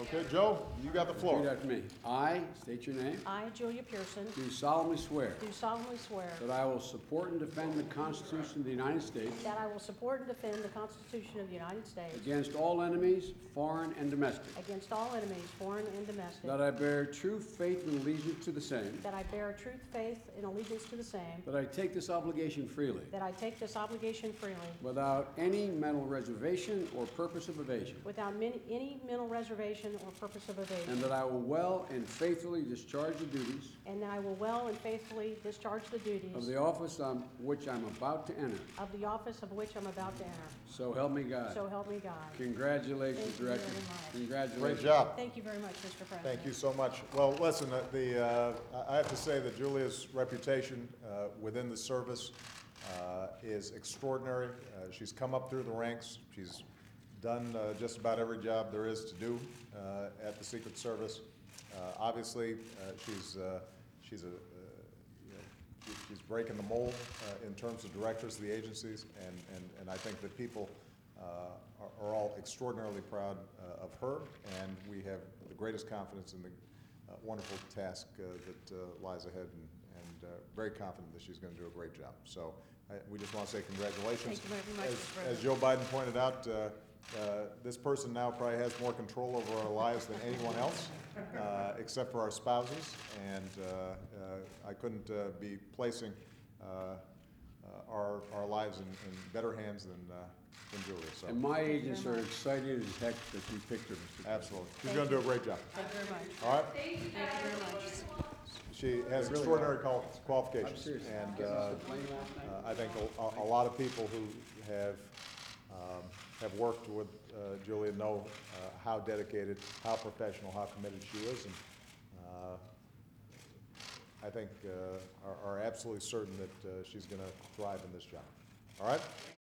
Okay, Joe, you got the Repeat floor. after me. I state your name. I, Julia Pearson, Do solemnly swear do solemnly swear that I will support and defend the Constitution of the United States that I will support and defend the Constitution of the United States against all enemies, foreign and domestic. against all enemies, foreign and domestic, That I bear true faith and allegiance to the same. that I bear truth, faith, and allegiance to the same, That I take this obligation freely, that I take this obligation freely, without any mental reservation or purpose of evasion. without any mental reservation or purpose of And evasion, that I will well and faithfully discharge the duties and that I will well and faithfully discharge the of duties the office on which I'm about to enter. of the office of which I'm about to enter. So help me God. So help me God. Congratulations, Thank you Director. very much. Congratulations. Great job. Thank you very much, Mr. President. Thank you so much. Well, listen, I have to say that Julia's reputation within the service is extraordinary. She's come up through the ranks. She's done just about every job there is to do at the Secret Service. Obviously, she's breaking the mold in terms of directors of the agencies, and I think that people are all extraordinarily proud of her, and we have the greatest confidence in the wonderful task that lies ahead, and very confident that she's going to do a great job. So we just want to say congratulations. Thank you very much, Mr. As President. Joe Biden pointed out, this person now probably has more control over our lives than anyone else, except for our spouses, and I couldn't be placing our lives in better hands than Julia. So And my Thank you agents very are much. excited as heck that you picked her, Mr. President. absolutely, she's Thank going to do you. a great job. Thank you very much. All right, Thank you very much. she has Really extraordinary I'm qualifications, serious. and Get us the plane last night. I think a lot of people who have worked with Julia know how dedicated, how professional, how committed she is, and I think are absolutely certain that she's going to thrive in this job. All right?